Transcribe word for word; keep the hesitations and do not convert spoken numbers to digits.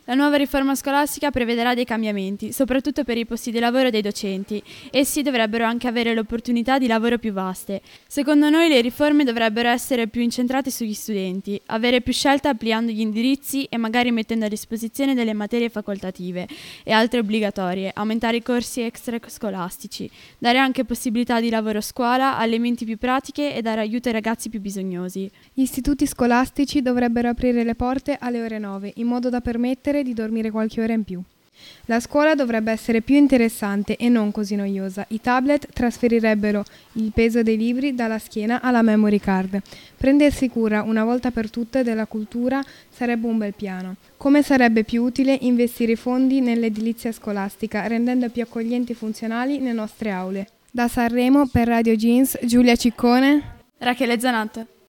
La nuova riforma scolastica prevederà dei cambiamenti, soprattutto per i posti di lavoro dei docenti. Essi dovrebbero anche avere le opportunità di lavoro più vaste. Secondo noi le riforme dovrebbero essere più incentrate sugli studenti, avere più scelta ampliando gli indirizzi e magari mettendo a disposizione delle materie facoltative e altre obbligatorie, aumentare i corsi extrascolastici, dare anche possibilità di lavoro a scuola, elementi più pratiche e dare aiuto ai ragazzi più bisognosi. Gli istituti scolastici dovrebbero aprire le porte alle ore nove, in modo da permettere di dormire qualche ora in più. La scuola dovrebbe essere più interessante e non così noiosa. I tablet trasferirebbero il peso dei libri dalla schiena alla memory card. Prendersi cura una volta per tutte della cultura sarebbe un bel piano. Come sarebbe più utile investire i fondi nell'edilizia scolastica, rendendo più accoglienti e funzionali le nostre aule. Da Sanremo per Radio Jeans, Giulia Ciccone, Rachele Zanat.